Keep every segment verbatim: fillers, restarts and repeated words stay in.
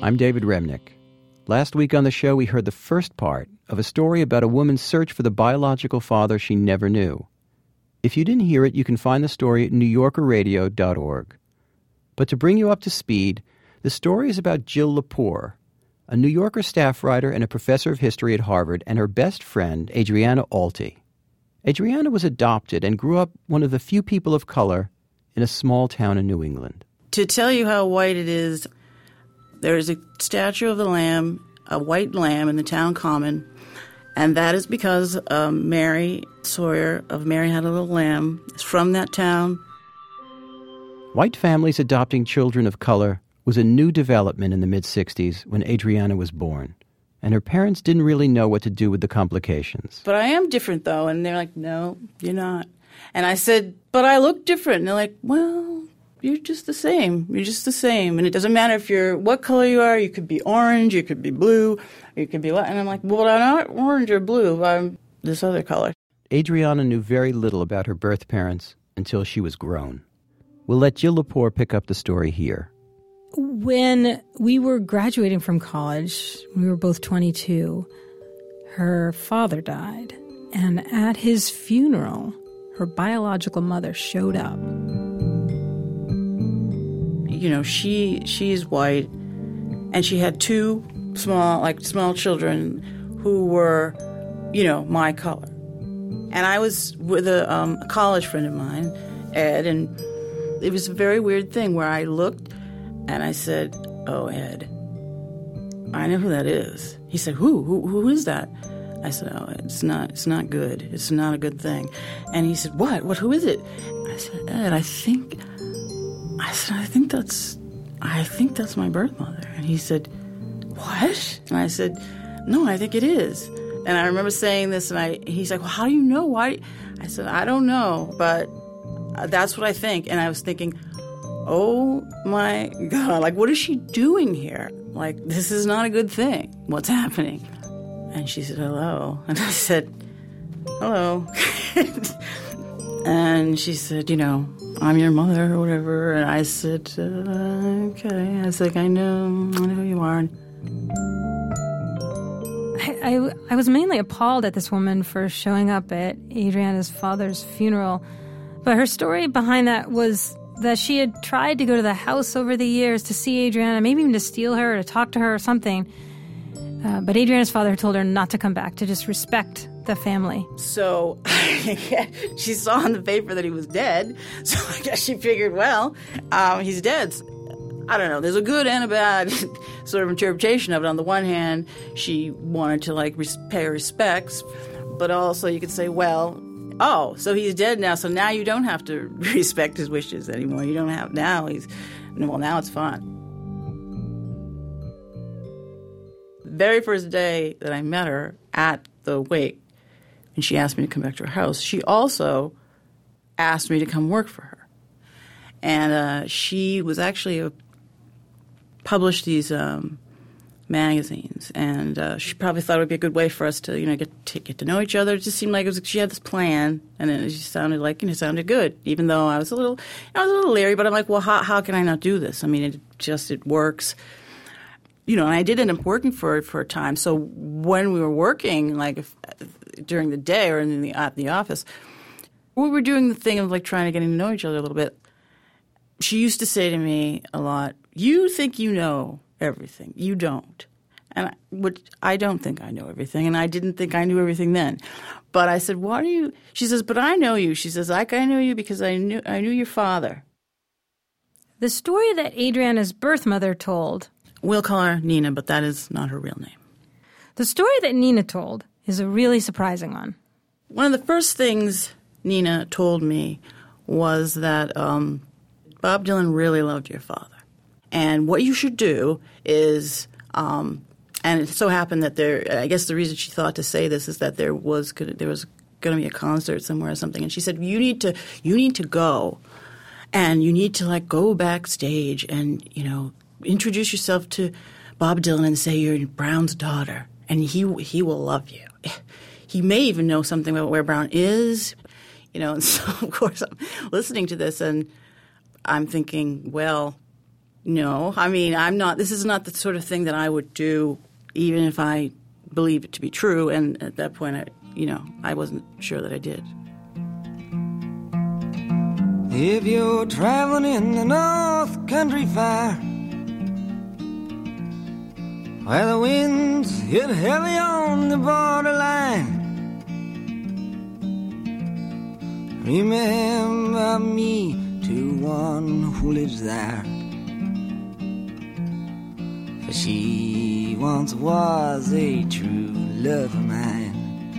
I'm David Remnick. Last week on the show, we heard the first part of a story about a woman's search for the biological father she never knew. If you didn't hear it, you can find the story at new yorker radio dot org. But to bring you up to speed, the story is about Jill Lepore, a New Yorker staff writer and a professor of history at Harvard, and her best friend, Adriana Alty. Adriana was adopted and grew up one of the few people of color in a small town in New England. To tell you how white it is, there is a statue of the lamb, a white lamb in the town common, and that is because um, Mary Sawyer of Mary Had a Little Lamb is from that town. White families adopting children of color was a new development in the mid-sixties when Adriana was born, and her parents didn't really know what to do with the complications. But I am different, though, and they're like, no, you're not. And I said, but I look different. And they're like, well, you're just the same. You're just the same. And it doesn't matter if you're what color you are. You could be orange. You could be blue. You could be – and I'm like, well, I'm not orange or blue. I'm this other color. Adriana knew very little about her birth parents until she was grown. We'll let Jill Lepore pick up the story here. When we were graduating from college, we were both twenty-two, her father died. And at his funeral, her biological mother showed up. You know, she she's white, and she had two small, like small children who were, you know, my color. And I was with a, um, a college friend of mine, Ed, and it was a very weird thing where I looked and I said, oh, Ed, I know who that is. He said, who? Who, who is that? I said, oh, it's not, it's not good. It's not a good thing. And he said, what? What? Who is it? I said, Ed, I think... I said, I think that's, I think that's my birth mother. And he said, what? And I said, no, I think it is. And I remember saying this, and I, he's like, well, how do you know? Why? I said, I don't know, but that's what I think. And I was thinking, oh my God, like, what is she doing here? Like, this is not a good thing. What's happening? And she said, hello. And I said, hello. And she said, you know, I'm your mother or whatever. And I said, uh, okay. I was like, I know, I know who you are. I, I, I was mainly appalled at this woman for showing up at Adriana's father's funeral. But her story behind that was that she had tried to go to the house over the years to see Adriana, maybe even to steal her or to talk to her or something. Uh, but Adriana's father told her not to come back, to just respect the family. So she saw in the paper that he was dead, so I guess she figured, well, um, he's dead. I don't know. There's a good and a bad sort of interpretation of it. On the one hand, she wanted to, like, res- pay respects, but also you could say, well, oh, so he's dead now, so now you don't have to respect his wishes anymore. You don't have – now he's – well, now it's fine. The very first day that I met her at the wake, and she asked me to come back to her house, she also asked me to come work for her. And uh, she was actually a, published these um, magazines, and uh, she probably thought it would be a good way for us to, you know, get to, get to know each other. It just seemed like it was, she had this plan, and it just sounded like, you know, it sounded good, even though I was a little, I was a little leery. But I'm like, well, how, how can I not do this? I mean, it just it works. You know, and I did end up working for her for a time. So when we were working, like if, during the day or in the at the office, we were doing the thing of like trying to get to know each other a little bit. She used to say to me a lot, "You think you know everything. You don't." And I, which I don't think I know everything, and I didn't think I knew everything then. But I said, "Why do you?" She says, "But I know you." She says, "Like I know you because I knew I knew your father." The story that Adriana's birth mother told. We'll call her Nina, but that is not her real name. The story that Nina told is a really surprising one. One of the first things Nina told me was that um, Bob Dylan really loved your father. And what you should do is, um, and it so happened that there, I guess the reason she thought to say this is that there was gonna, there was going to be a concert somewhere or something. And she said, you need to, you need to go, and you need to like go backstage and, you know, introduce yourself to Bob Dylan and say you're Brown's daughter, and he he will love you. He may even know something about where Brown is, you know. And so, of course, I'm listening to this, and I'm thinking, well, No. I mean, I'm not – this is not the sort of thing that I would do even if I believed it to be true. And at that point, I, you know, I wasn't sure that I did. If you're traveling in the North Country Fire, where the winds hit heavy on the borderline, remember me to one who lives there, for she once was a true love of mine.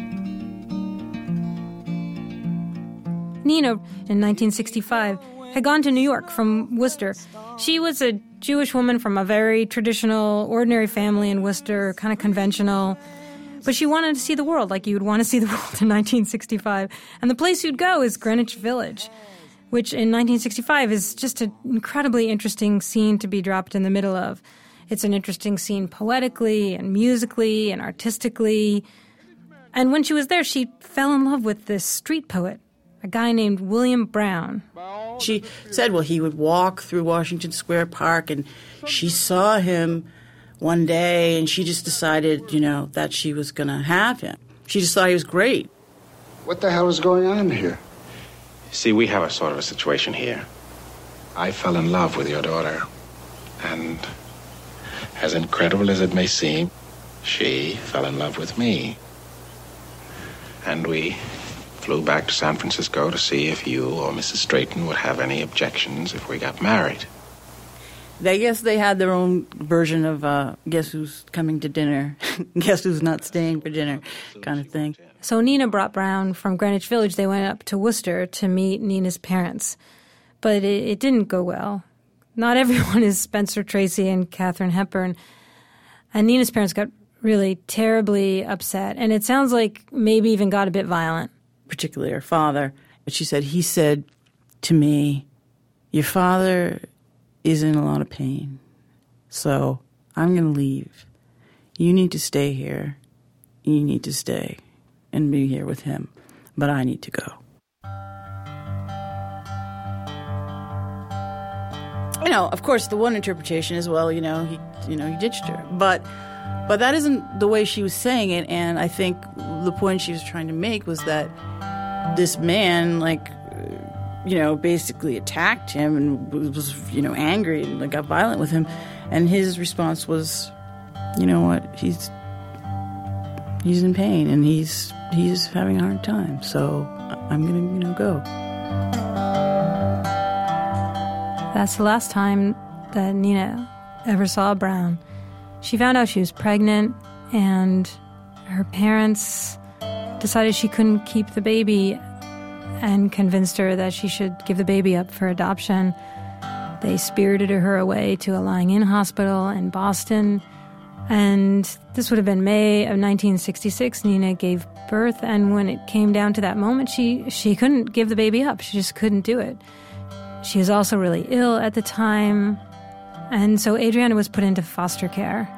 Nina, in nineteen sixty-five, had gone to New York from Worcester. She was a Jewish woman from a very traditional, ordinary family in Worcester, kind of conventional. But she wanted to see the world like you would want to see the world in nineteen sixty-five. And the place you'd go is Greenwich Village, which in nineteen sixty-five is just an incredibly interesting scene to be dropped in the middle of. It's an interesting scene poetically and musically and artistically. And when she was there, she fell in love with this street poet, a guy named William Brown. She said, well, he would walk through Washington Square Park, and she saw him one day, and she just decided, you know, that she was going to have him. She just thought he was great. What the hell is going on here? See, we have a sort of a situation here. I fell in love with your daughter, and as incredible as it may seem, she fell in love with me. And we flew back to San Francisco to see if you or Missus Straighton would have any objections if we got married. I guess they had their own version of uh, guess who's coming to dinner, guess who's not staying for dinner kind of thing. So Nina brought Brown from Greenwich Village. They went up to Worcester to meet Nina's parents. But it, it didn't go well. Not everyone is Spencer Tracy and Katharine Hepburn. And Nina's parents got really terribly upset. And it sounds like maybe even got a bit violent. Particularly her father. But she said, he said to me, your father is in a lot of pain. So I'm going to leave. You need to stay here. You need to stay and be here with him. But I need to go. You know, of course, the one interpretation is, well, you know, he, you know, he ditched her. But, but that isn't the way she was saying it. And I think the point she was trying to make was that this man, like, you know, basically attacked him and was, you know, angry and got violent with him. And his response was, you know what, he's he's in pain and he's he's having a hard time. So I'm going to, you know, go. That's the last time that Nina ever saw Brown. She found out she was pregnant, and her parents decided she couldn't keep the baby and convinced her that she should give the baby up for adoption. They spirited her away to a lying-in hospital in Boston, and this would have been May of nineteen sixty-six. Nina gave birth, and when it came down to that moment, she, she couldn't give the baby up. She just couldn't do it. She was also really ill at the time, and so Adriana was put into foster care.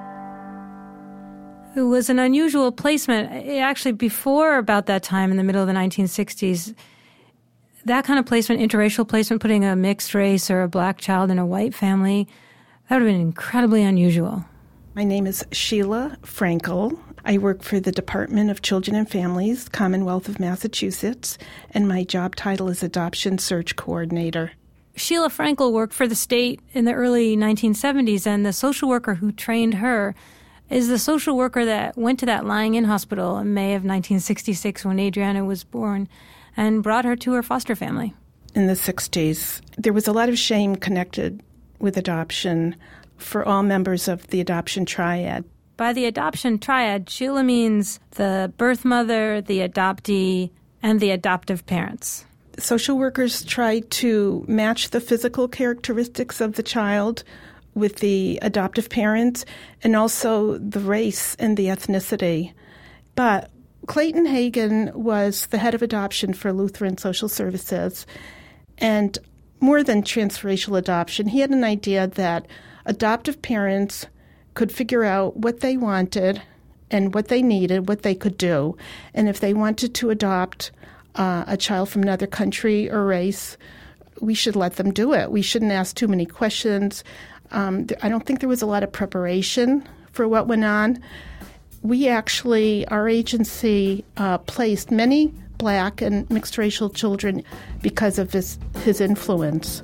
It was an unusual placement. Actually, before about that time, in the middle of the nineteen sixties, that kind of placement, interracial placement, putting a mixed race or a black child in a white family, that would have been incredibly unusual. My name is Sheila Frankel. I work for the Department of Children and Families, Commonwealth of Massachusetts, and my job title is Adoption Search Coordinator. Sheila Frankel worked for the state in the early nineteen seventies, and the social worker who trained her is the social worker that went to that lying-in hospital in May of nineteen sixty-six when Adriana was born and brought her to her foster family. In the sixties, there was a lot of shame connected with adoption for all members of the adoption triad. By the adoption triad, Sheila means the birth mother, the adoptee, and the adoptive parents. Social workers try to match the physical characteristics of the child with the adoptive parents and also the race and the ethnicity. But Clayton Hagan was the head of adoption for Lutheran Social Services, and more than transracial adoption, he had an idea that adoptive parents could figure out what they wanted and what they needed, what they could do. And if they wanted to adopt uh, a child from another country or race, we should let them do it. We shouldn't ask too many questions. Um, I don't think there was a lot of preparation for what went on. We actually, our agency uh, placed many black and mixed racial children because of his, his influence.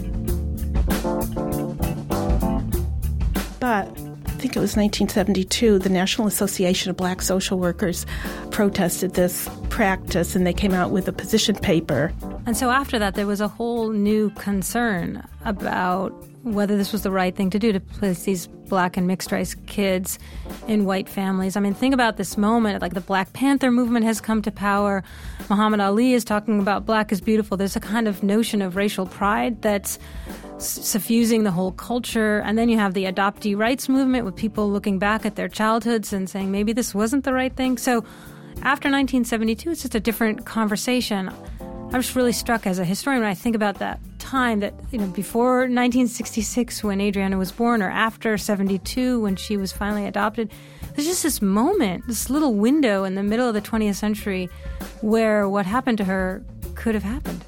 But I think it was nineteen seventy-two, the National Association of Black Social Workers protested this practice, and they came out with a position paper. And so after that, there was a whole new concern about whether this was the right thing to do, to place these black and mixed race kids in white families. I mean, think about this moment, like the Black Panther movement has come to power. Muhammad Ali is talking about black is beautiful. There's a kind of notion of racial pride that's suffusing the whole culture. And then you have the adoptee rights movement with people looking back at their childhoods and saying maybe this wasn't the right thing. So after nineteen seventy-two, it's just a different conversation. I was really struck as a historian when I think about that time, that, you know, before nineteen sixty-six when Adriana was born, or after seventy-two when she was finally adopted. There's just this moment, this little window in the middle of the twentieth century where what happened to her could have happened.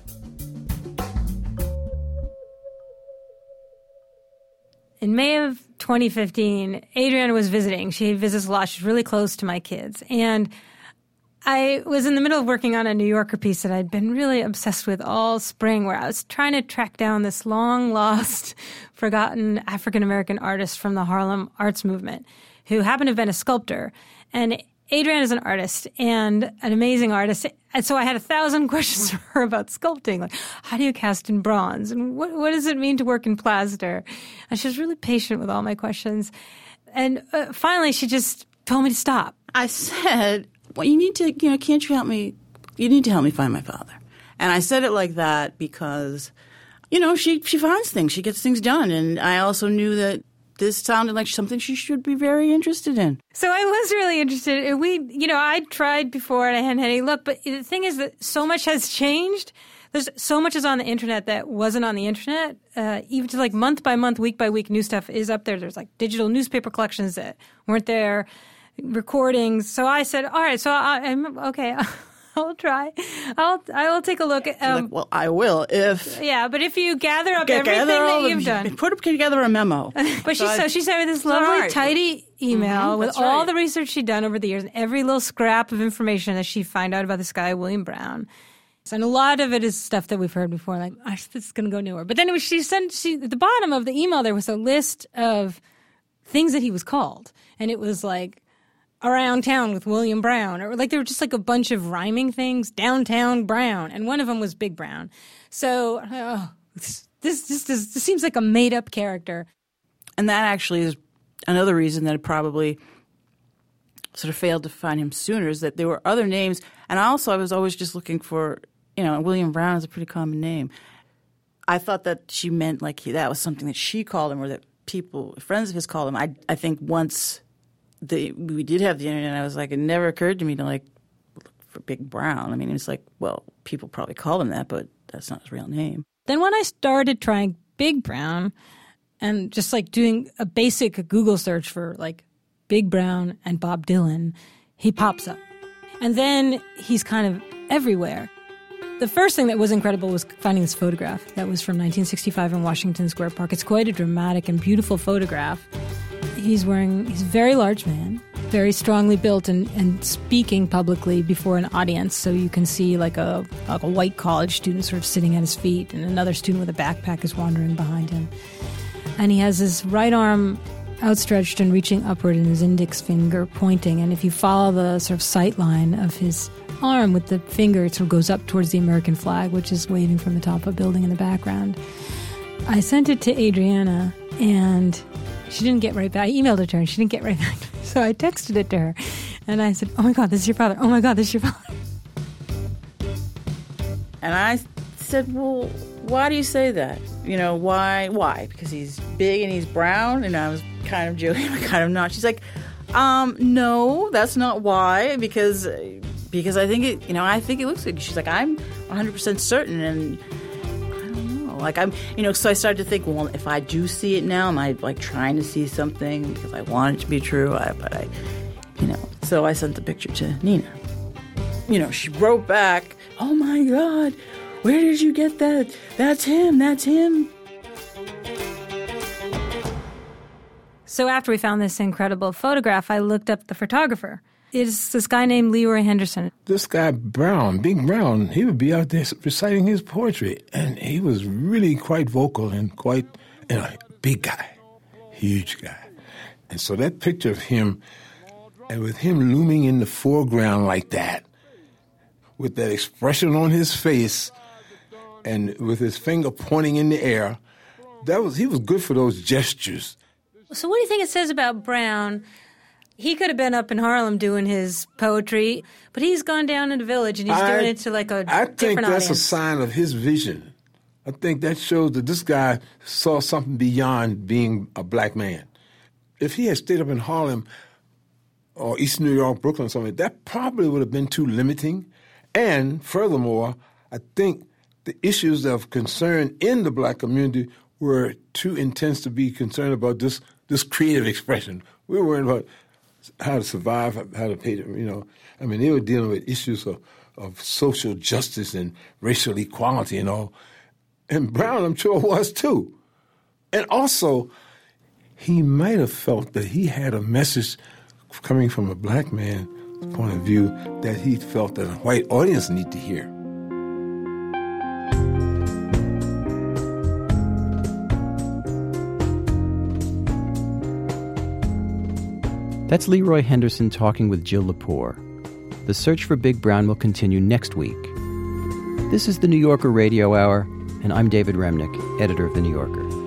In May of twenty fifteen, Adriana was visiting. She visits a lot. She's really close to my kids. And I was in the middle of working on a New Yorker piece that I'd been really obsessed with all spring, where I was trying to track down this long-lost, forgotten African-American artist from the Harlem arts movement who happened to have been a sculptor. And Adriana is an artist and an amazing artist. And so I had a thousand questions for her about sculpting. Like, how do you cast in bronze? And what, what does it mean to work in plaster? And she was really patient with all my questions. And uh, finally, she just told me to stop. I said, well, you need to, you know, can't you help me? You need to help me find my father. And I said it like that because, you know, she, she finds things. She gets things done. And I also knew that this sounded like something she should be very interested in. So I was really interested. We, you know, I tried before and I hadn't had any luck. But the thing is that so much has changed. There's so much is on the internet that wasn't on the internet. Uh, even to like month by month, week by week, new stuff is up there. There's like digital newspaper collections that weren't there, recordings. So I said, all right, so I, I'm okay. I'll try. I'll I will take a look. Um, like, well, I will if yeah. But if you gather up Get, everything gather that all you've the, done, put together a memo. But she so, so she sent me this lovely, right. tidy email mm-hmm, with all right. the research she'd done over the years and every little scrap of information that she found out about this guy William Brown. And a lot of it is stuff that we've heard before, like, oh, this is going to go nowhere. But then it was, she sent, she, at the bottom of the email, there was a list of things that he was called. And it was like, around town with William Brown, or like there were just like a bunch of rhyming things, downtown Brown. And one of them was Big Brown. So, oh, this, this, this, this seems like a made up character. And that actually is another reason that it probably sort of failed to find him sooner, is that there were other names. And also I was always just looking for, you know, William Brown is a pretty common name. I thought that she meant like he, that was something that she called him or that people, friends of his called him. I, I think once the, we did have the internet, I was like, it never occurred to me to like look for Big Brown. I mean, it's like, well, people probably call him that, but that's not his real name. Then when I started trying Big Brown and just like doing a basic Google search for like Big Brown and Bob Dylan, he pops up. And then he's kind of everywhere. The first thing that was incredible was finding this photograph that was from nineteen sixty-five in Washington Square Park. It's quite a dramatic and beautiful photograph. He's wearing, he's a very large man, very strongly built and, and speaking publicly before an audience. So you can see like a, like a white college student sort of sitting at his feet, and another student with a backpack is wandering behind him. And he has his right arm outstretched and reaching upward and his index finger pointing. And if you follow the sort of sight line of his arm with the finger, it sort of goes up towards the American flag, which is waving from the top of a building in the background. I sent it to Adriana, and she didn't get right back. I emailed it to her, and she didn't get right back. So I texted it to her, and I said, oh, my God, this is your father. Oh, my God, this is your father. And I said, well, why do you say that? You know, why? Why? Because he's big and he's brown? And I was kind of joking, kind of not. She's like, um, no, that's not why. Because because I think it, you know, I think it looks good. She's like, I'm one hundred percent certain. And I don't know. Like, I'm, you know, so I started to think, well, if I do see it now, am I, like, trying to see something because I want it to be true? I, but I, you know, so I sent the picture to Nina. You know, she wrote back, oh, my God. where did you get that? That's him, that's him. So after we found this incredible photograph, I looked up the photographer. It's this guy named Leroy Henderson. This guy Brown, Big Brown, he would be out there reciting his poetry, and he was really quite vocal and quite, you know, big guy, huge guy. And so that picture of him, and with him looming in the foreground like that, with that expression on his face, and with his finger pointing in the air, that was he was good for those gestures. So what do you think it says about Brown? He could have been up in Harlem doing his poetry, but he's gone down in the village and he's I, doing it to like a I different think that's audience. a sign of his vision. I think that shows that this guy saw something beyond being a black man. If he had stayed up in Harlem or East New York, Brooklyn, or something, that probably would have been too limiting. And furthermore, I think the issues of concern in the black community were too intense to be concerned about this this creative expression. We were worried about how to survive, how to pay, you know. I mean, they were dealing with issues of, of social justice and racial equality and all. And Brown, I'm sure, was too. And also, he might have felt that he had a message coming from a black man's point of view that he felt that a white audience need to hear. That's Leroy Henderson talking with Jill Lepore. The search for Big Brown will continue next week. This is the New Yorker Radio Hour, and I'm David Remnick, editor of The New Yorker.